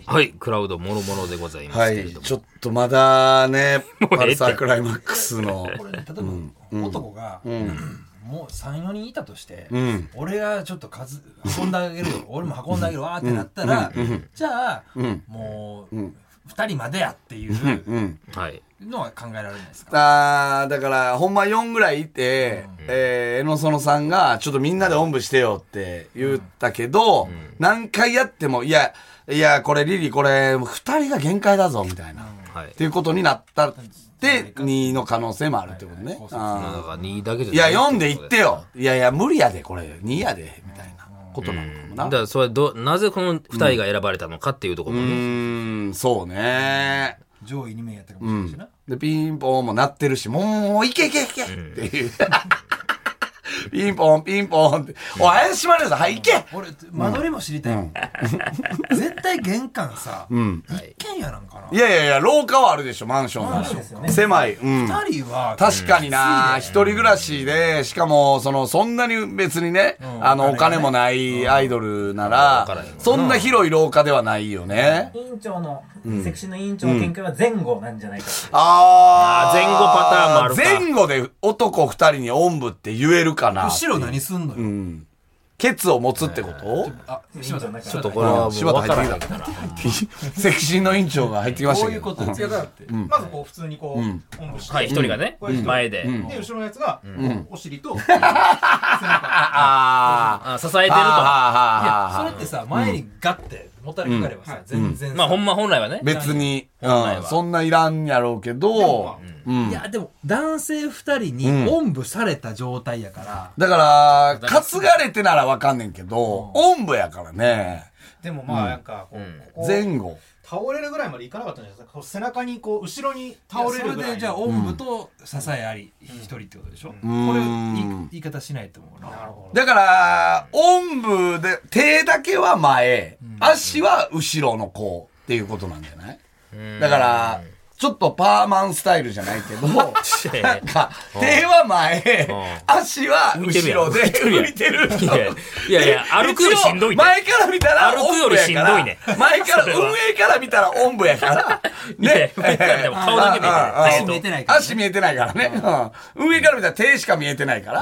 はい、クラウドもろもろでございますはけれども、 い、ちょっとまだねパルサークライマックスのこれね、例えば、男が、もう3、4人いたとして、俺がちょっと運んであげるよ俺も運んであげるわってなったら、じゃあ、もう、2人までやっていうのは考えられないですか。 だからほんま4ぐらいいて、江野園さんがちょっとみんなでおんぶしてよって言ったけど、何回やってもいやこれリリーこれ2人が限界だぞみたいな、っていうことになったって2の可能性もあるってことね。 だから2だけいや4で言ってよ、いや無理やでこれ2やでみたいなことなのかもな。 だからそれなぜこの2人が選ばれたのかっていうところもね、 そうね、 上位2名やったかもしれないしな、 でピンポンも鳴ってるし、もういけっていうピンポンピンポンって、おい怪しまれるぞ、はい行け。 俺間取りも知りたいもん、絶対玄関さ、一軒家なんかな。 いや廊下はあるでしょ、マンションの狭い。 2人は確かにな、一人暮らしで、しかもそんなに別にね、お金もないアイドルならそんな広い廊下ではないよね。 委員長のセクシーの委員長の見解は前後なんじゃないかって、 前後パターンもあるか。 前後で男2人におんぶって言えるかな。 後ろ何すんのよ、 ケツを持つってこと？ 柴田ちょっとこれはもう分からないからセクシーの委員長が入ってきましたけど、 こういうことだって、 まずこう普通にこうおんぶして、 はい、一人がね前で、 で後ろのやつがお尻と背中支えてると。 いやそれってさ、前にガッてもたれかかればさ、全然さ、 まあほんま本来はね別に来はそんないらんやろうけど、 いやでも男性2人におんぶされた状態やから、 だから担がれてならわかんねんけど、おんぶやからね。 でもまあなんかこう前後倒れるぐらいまでいかなかったんじゃないですか。背中にこう後ろに倒れるぐらい。 それでじゃあおんぶと支えあり1人ってことでしょ、これ言い方しないと思うな。 なるほど。 だからおんぶで手だけは前、足は後ろのこうっていうことなんじゃない？だからちょっとパーマンスタイルじゃないけど、なんか手は前、足は後ろで浮いてる。 いや歩くよりしんどいね。 前から見たら歩くよりしんどいね。 前から運営から見たらおんぶやからね。 でも顔だけ見えてる。 足見えてないからね。 足見えてないからね。運営から見たら手しか見えてないから、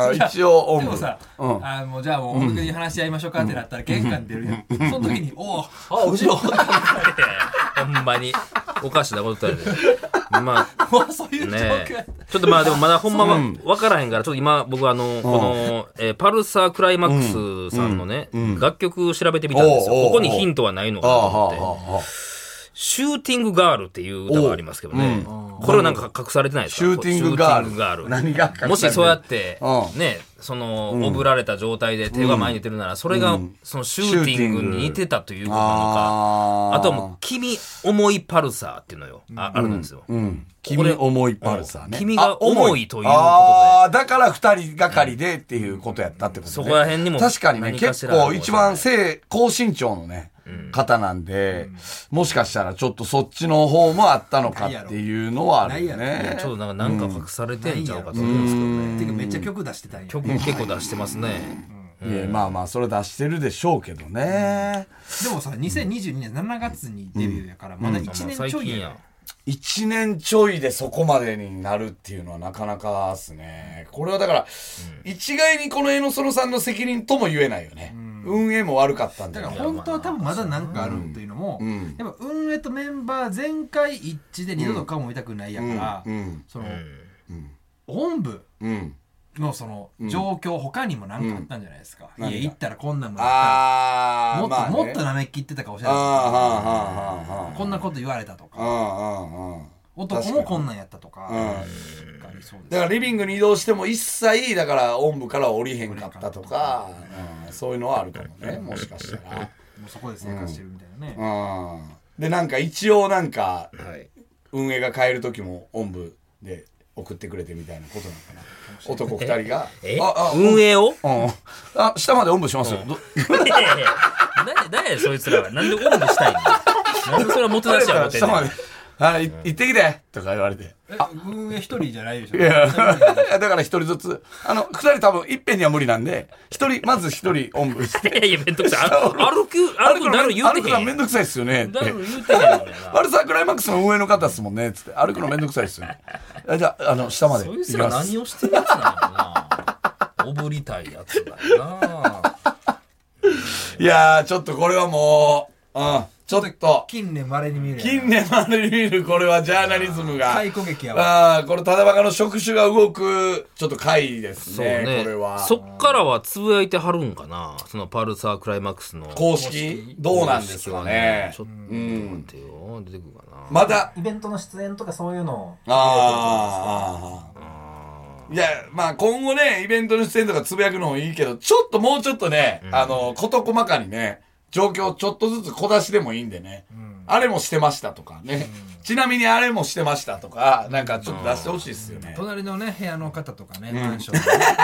一応おんぶ。 でもさ、もうじゃあもう本当に話し合いましょうかってなったら玄関出るやん。その時に後ろほんまにおかしなことだよね。まあそういう状ね況。 ちょっとまあでもまだほんまは分からへんから、ちょっと今僕はこのパルサークライマックスさんのね楽曲調べてみたんですよ。ここにヒントはないのかなと思って。シューティングガールっていう歌がありますけどね、これはなんか隠されてないですか？ シューティングガール。何が隠されてる？ もしそうやってね、おぶられた状態で手が前に出てるなら、それがそのシューティングに似てたということなのか、あとはもう君重いパルサーっていうのよ、あるんですよ。 君重いパルサーね。 君が重いということで、 だから二人がかりでっていうことやったってことね。 そこら辺にも確かにね、結構一番高身長のね方なんで、もしかしたらちょっとそっちの方もあったのかっていうのはあるよね。 ちょっとなんか隠されてんちゃうかと思うんですけどね。 てかめっちゃ曲出してたんや。 曲結構出してますね。 まあまあそれ出してるでしょうけどね。 でもさ、2022年7月にデビューやからまだ1年ちょいや。 1年ちょいでそこまでになるっていうのはなかなかですね。これはだから一概にこの江野園さんの責任とも言えないよね。運営も悪かったんだから本当は多分まだ何かあるっていうのも、やっぱ運営とメンバー全会一致で二度と顔も見たくないやから、その本部のその状況他にも何かあったんじゃないですか。家行ったらこんなんもあったら、もっとなめきってたかもしれない。こんなこと言われたとか、男もこんなんやったとか。 だからリビングに移動しても一切だからおんぶから降りへんかったとか、そういうのはあるかもね、もしかしたら。 もうそこで生活してるみたいなね。 でなんか一応なんか運営が帰る時もおんぶで送ってくれてみたいなことなのかな。男2人が運営を下までおんぶしますよ。 誰そいつらはなんでおんぶしたいの？なんでそれは元出しや思ってんの？ 行ってきてとか言われて。 運営一人じゃないでしょ。 いや、だから一人ずつ。二人多分いっぺんには無理なんで、まず一人おんぶして。 いやいや、めんどくさい。歩くだる言うてへん。 歩くのめんどくさいっすよねって。 だる言うてへんのやな。 パルサークライマックスの運営の方っすもんね、つって。歩くのめんどくさいっすよね。じゃあ、下までそ行きいつらます。 何をしてるやつなんやろな。おぶりたいやつだよな。 いやー、ちょっとこれはもう、ちょっと、 近年稀に見るや近年までに見る、これはジャーナリズムが。 解雇劇やわ。 これ、ただバカの触手が動く、ちょっと回ですそうね、 ね。 これは。 そっからはつぶやいてはるんかな。そのパルサークライマックスの。 公式どうなんですかね。 ちょっと待ってよ。出てくるかな。 まだ、 イベントの出演とかそういうのを。 いや、まあ今後ね、イベントの出演とかつぶやくのもいいけど、もうちょっとね、事細かにね、状況ちょっとずつ小出しでもいいんでね、あれもしてましたとかね、ちなみにあれもしてましたとか、なんかちょっと出してほしいですよね。 隣のね、部屋の方とかね、マンション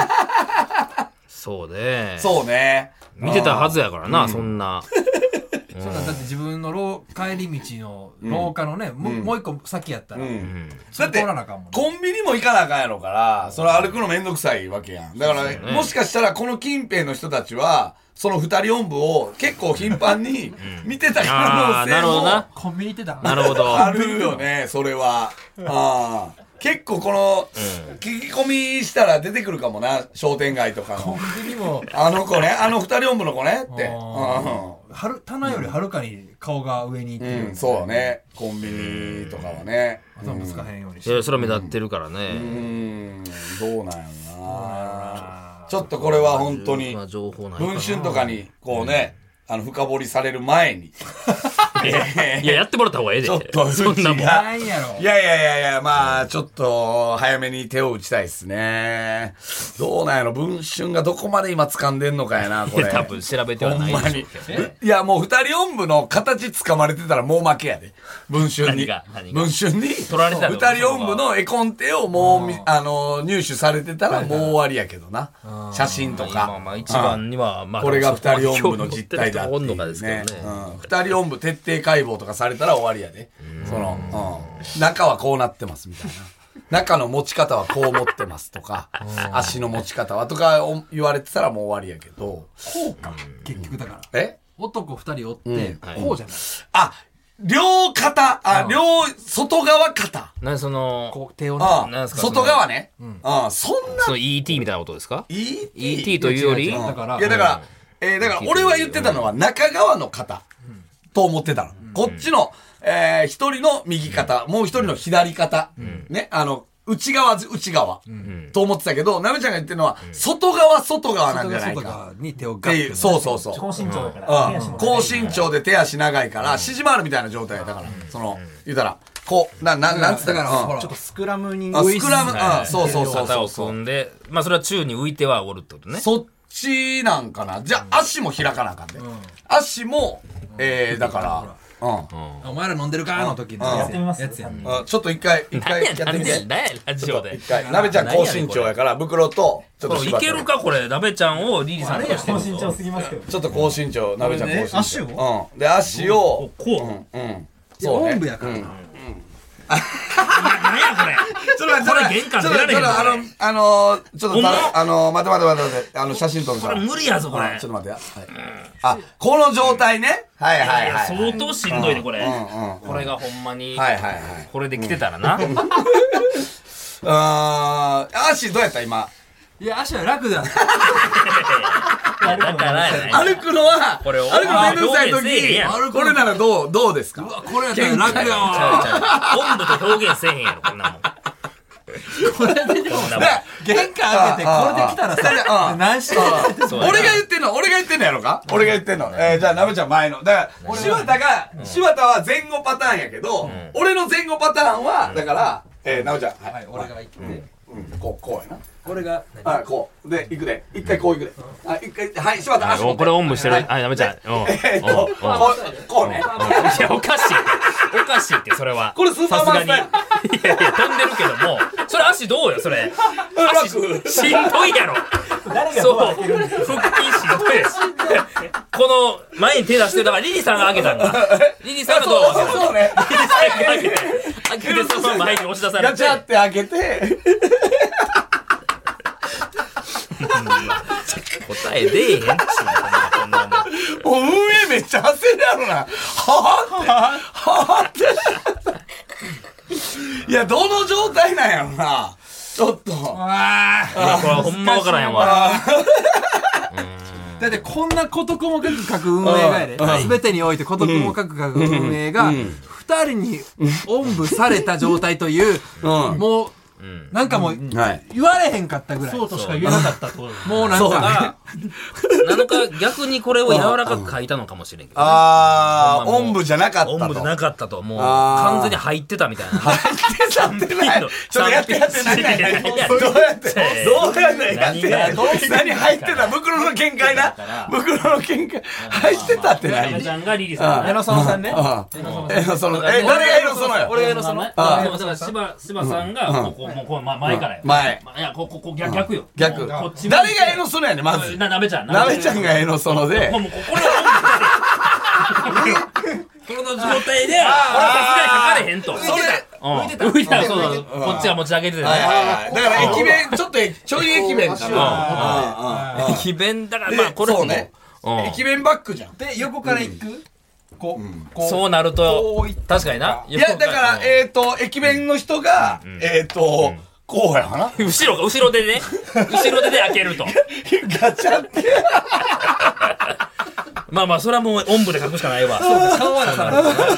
そうね。 そうね。 見てたはずやからな、そんな。 そんなんだって自分の帰り道の廊下のね、もう一個先やったら、 だそってれ通らなあかんもんね。 コンビニも行かなあかんやろから、それ歩くのめんどくさいわけやん。だから、もしかしたらこの近辺の人たちは、その二人音部を結構頻繁に見てた可能性もコンビニ行ってたなるほど。 あるよね、それは。結構この、聞き込みしたら出てくるかもな、商店街とかの。 コンビニも、 あの子ね、あの二人音部の子ねって。 棚よりはるかに顔が上に行ってる。 そうね。コンビニとかはね。 頭ぶつかへんようにして。 いや、それは目立ってるからね。 どうなんやろな。ちょっとこれは本当に、 情報ないかな文春とかに、こうね、深掘りされる前に。 いや、やってもらった方がええで。 ちょっとそんなもん。 なんやろ。 いや、まあ、ちょっと、早めに手を打ちたいですね。どうなんやろ、文春がどこまで今掴んでんのかやな、これ。 多分調べてはないでしょうけどね。 いや、もう二人音部の形掴まれてたらもう負けやで。文春に。 何が文春に。 取られてたの二人音部の絵コンテをもう、入手されてたらもう終わりやけどな。写真とか。 まあ一番には、まあ、 これが二人音部の実態だっていうおんのかですけどね。 二人音部徹底解剖とかされたら終わりやで。中はこうなってますみたいな。中の持ち方はこう持ってますとか、足の持ち方はとか言われてたらもう終わりやけど。 こうか。結局だから。男二人おって、こうじゃない。 両肩、外側肩。 何その、 こう手をね。 なんすか外側ね。そんな。 その ET みたいなことですか ET というよりだから、 いやだから俺は言ってたのは中側の肩と思ってたの。こっちの、一人の右肩、もう一人の左肩。ね、内側と思ってたけど、なめちゃんが言ってるのは、外側なんじゃないか。 外側に手をっていう、そう。 高身長だから。 高身長で手足長いから、指示回るみたいな状態だから、言うたら、こう、なんつったかな。 ほらちょっとスクラムにスクラム、そう。 肩を組んで、まあそれは宙に浮いてはおるってことね。 そっちなんかな。じゃあ、足も開かなあかんね。足も、だから、 お前ら飲んでるかの時のやってみますやつやん。 ちょっと一回やってみて。 何やラジオで。 一回。なべちゃん高身長やから、袋と、ちょっといけるかこれ、なべちゃんをリリーさんとして高身長すぎますけど。 ちょっと高身長、なべちゃん高身長。 足をで、足を、 こう。 そうね。 おんぶやからな。 何やこれ。 ちょっと待って、 これ玄関出られへんのちょっと待って、写真撮るから。 これ無理やぞこれ。 ちょっと待ってや。この状態ね。はい。 相当しんどいねこれ。これがほんまに、 はい。 これで来てたらな。 足どうやった今。 いや、足は楽だ。 だからやない歩くのは、 これを歩くのめんどくさい表現せえへんや時、これならどうですか？ これやったら楽やわ。 温度と表現せえへんやろこんなもん。 これででもさ、玄関開けてこれで来たらさ、何して俺が言ってんのやろか？俺が言ってんの。じゃあ、なべちゃん前の。だから、柴田は前後パターンやけど、俺の前後パターンは、だから、なべちゃん。 はい、俺が行って。 こうやな。 俺が、 こう。で、行くで。一回こう行くで。一回、はい、柴田足持って。 これおんぶしてる。はい、なべちゃん。 こうね。 いや、おかしいって、それは。 これスーパーマンスタイル。 いや、飛んでるけども、それ足どうよ、それ。足、しんどいやろ。そう、腹筋しんどい。この、前に手出して、だからリリーさんが開けたんだ。リリーさんがドアを開けた。 そうね。 リリーさんが開けて。 態に押し出されて。 ガチャって開けて、 答え出えへんっちゅうのこんなもん。 もう運営めっちゃ焦るやろな。はぁって。いや、どの状態なんやろな。ちょっと。 いやこれはほんまわからへんわ。 だってこんな事細かく書く運営がやで、全てにおいて事細かく書く運営が、二人におんぶされた状態という、もう、なんかもう、言われへんかったぐらい。 そうとしか言えなかったってことだね。 もうなんか、 なのか逆にこれを柔らかく書いたのかもしれんけどね。 あー、おんぶじゃなかったと。 おんぶじゃなかったと。もう完全に入ってたみたいな。 入ってない。ちょっとやって何どうやってやって何入ってた袋の見解な。袋の見解。入ってたって何ちゃんがリリーさん。 江野園さんね。 誰が江野園よ。 俺が江野園。 だから柴さんがもうこう前からよ。 前。 いやこ逆よ。 逆。 こっち誰が江野園やねん、まず。 なべちゃん。 なべちゃんが江野園で。 もうこれはこの状態で、これはさすがに書かれへんと。浮いてた。そうこっちは持ち上げててね。 だから駅弁、ちょっとちょい駅弁かな。 駅弁だからまあこれもね。駅弁バッグじゃん。 で、横から行くこう。 そうなると、確かにな。 いや、だから、駅弁の人が、こうやな。 後ろでね。後ろで開けると。 ガチャって。 まあまあ、それはもう、おんぶで書くしかないわ。 顔は出さ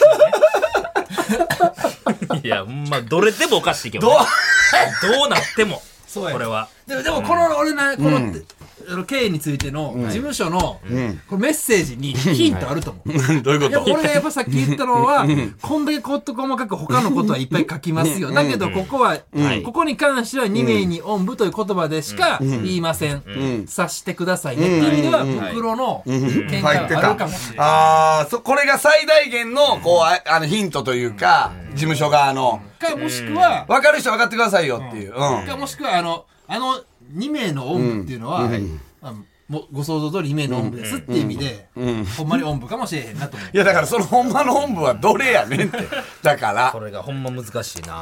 ない。 いや、まあ、どれでもおかしいけどね。どうなっても。 そうや。 これは。 でも、この、俺な、この、経緯についての、事務所の、このメッセージにヒントあると思う。 どういうこと俺がやっぱさっき言ったのは、こんだけ事細かく他のことはいっぱい書きますよ。だけど、ここは、ここに関しては2名におんぶという言葉でしか言いません。察してくださいね。っていう意味では、袋の見解はあるかもしれない。 ああ、これが最大限の、こう、ヒントというか、事務所側の。 か、もしくは、 分かる人分かってくださいよっていう。 か、もしくは、2名のおんぶっていうのは、もうご想像通り2名のおんぶですっていう意味で、ほんまにおんぶかもしれへんなと思う。 いや、だからそのほんまのおんぶはどれやねんって。だから。 これがほんま難しいな。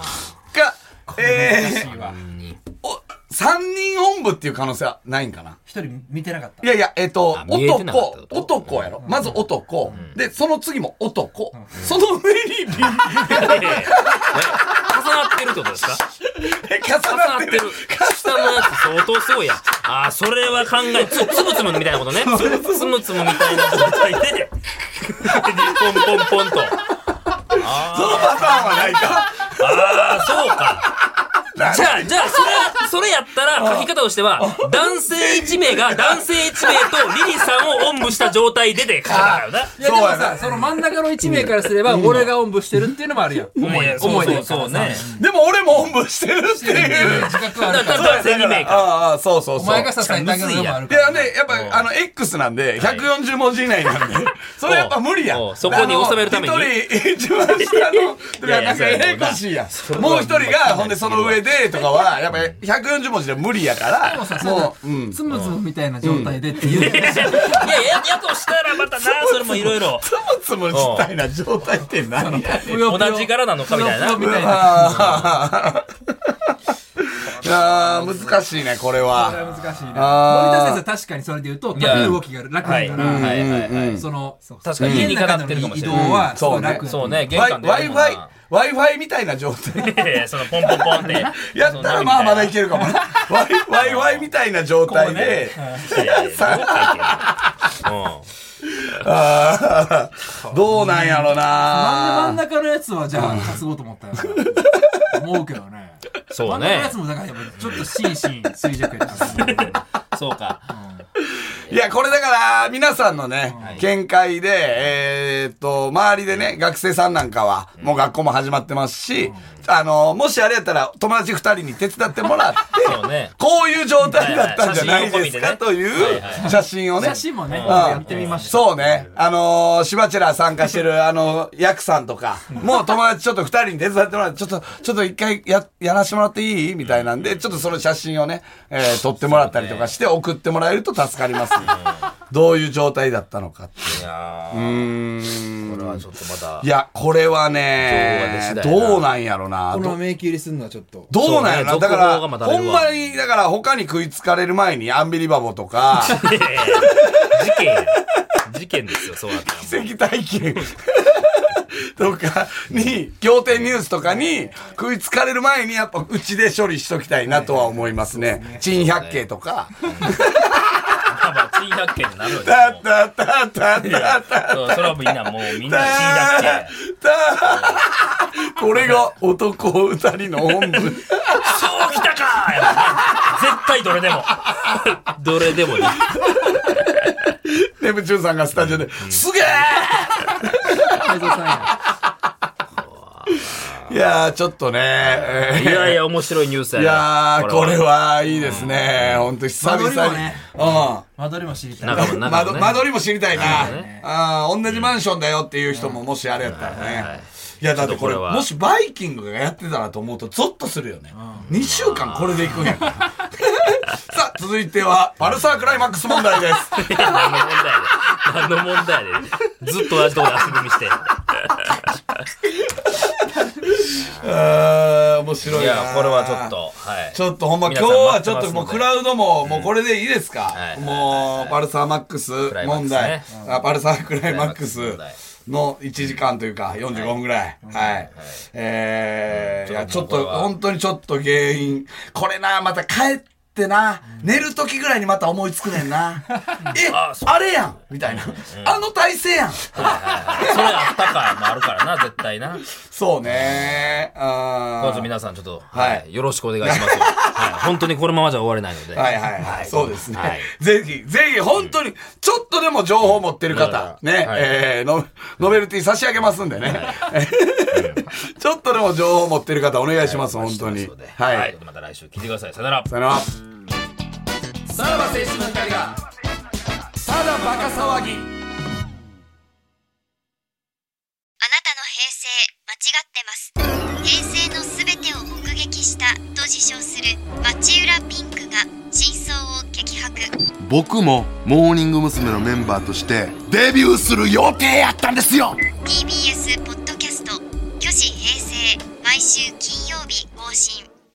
3人おんぶっていう可能性はないんかな。 1人見てなかった。 いやいや、男やろ。まず男。で、その次も男。その上に重なってるってことですか？ 重なってる。 下のやつ相当すごいやん。ああ、それは考え、つむつむみたいなことね。つむつむみたいな状態で、ポンポンポンと。 そのパターンはないか。 ああ、そうか。じゃあ、それやったら、書き方としては、男性1名が男性1名とリリさんをおんぶした状態で書かなかったよな。 いや、でもさ、その真ん中の1名からすれば、俺がおんぶしてるっていうのもあるやん。 重いで。そうね。 でも俺もおんぶしてるっていう自覚あるから。 男性2名か。 ああ、そう。 お前が支えてあげるのもあるかいや、 ら。 で、やっぱ、X なんで、140文字以内なんで、それやっぱ無理やん。 そこに収めるために。 一人、一番下の、なんかややこしいやん。もう一人が、ほんでその上で、とかは、やっぱ140文字で無理やから、もう、 つむつむみたいな状態でっていう。 いや、やとしたらまたな、それもいろいろ。 つむつむみたいな状態って何やねん。 同じ柄なのかみたいな。 いやー、難しいね、これは。 難しいね。森田先生確かにそれで言うと、縦動きが楽だから、その、 確かに家の中での移動はすごい楽。 そうね、玄関で。 Wi-Fi みたいな状態。 そのポンポンポンって。 やったらまあまだいけるかもね。Wi-Fi みたいな状態で。どうなんやろな。 なんで真ん中のやつはじゃあ担ごうと思ったんやろ思うけどね。 そうね。 真ん中のやつもだからやっぱちょっと心身衰弱やった。 そうか。 いや、これだから、皆さんのね、見解で、周りでね、学生さんなんかは、もう学校も始まってますし、もしあれやったら、友達2人に手伝ってもらって、こういう状態だったんじゃないですか、という写真をね。 写真もね、やってみました。 そうね。シバチェラー参加してる、ヤクさんとか、もう友達ちょっと2人に手伝ってもらって、ちょっと一回やらしてもらっていいみたいなんで、ちょっとその写真をね、撮ってもらったりとかして送ってもらえると助かりますどういう状態だったのかって。 いやー、これはちょっとまた。 いや、これはね、どうなんやろな。 この迷宮入りするのはちょっと。 どうなんやろな。だから、ほんまに、 だから他に食いつかれる前にアンビリバボーとか。 事件ですよ、そうなったら。奇跡体験。とかに、仰天ニュースとかに食いつかれる前にやっぱうちで処理しときたいなとは思いますね。珍百景とか。 珍百景になるよね。それはみんなもうみんな珍百景。 これが男二人の本部。 そうきたか絶対どれでも。どれでもね。 ネプチューンさんがスタジオで、すげえいやー、ちょっとね。 いやいや、面白いニュースや。 いやー、これはいいですね。ほんと久々に。 間取りも知りたい。 間取りも知りたいな。同じマンションだよっていう人ももしあれやったらね。いや、だってこれ、もしバイキングがやってたらと思うとゾッとするよね。2週間これでいくんやから。さあ、続いては、パルサークライマックス問題です。 何の問題でずっと同じとこで足踏みして。 面白いな。 いや、これはちょっと、はい。 ちょっとほんま、今日はちょっともうクラウドも、もうこれでいいですか。もう、パルサーマックス問題。パルサークライマックスの1時間というか、45分ぐらい。はい。いや、ちょっと、本当にちょっと原因。これな、また帰ってな、寝る時ぐらいにまた思いつくねんな。あれやんみたいな。あの体勢やんそれあったかもあるからな、絶対な。 そうね。 どうぞ皆さんちょっと、よろしくお願いします。本当にこのままじゃ終われないので。 はい。そうですね。ぜひ、本当に、ちょっとでも情報持ってる方、ね、ノベルティ差し上げますんでね。ちょっとでも情報持ってる方お願いします、本当に。 はい。また来週聞いてください。さよなら。 さよなら。さらば青春の光が、ただバカ騒ぎ。 あなたの平成間違ってます。平成のすべてを目撃したと自称する町浦ピンクが真相を激白。 僕もモーニング娘。のメンバーとしてデビューする予定やったんですよ。 TBS ポッドキャスト「虚子平成」毎週金曜日更新。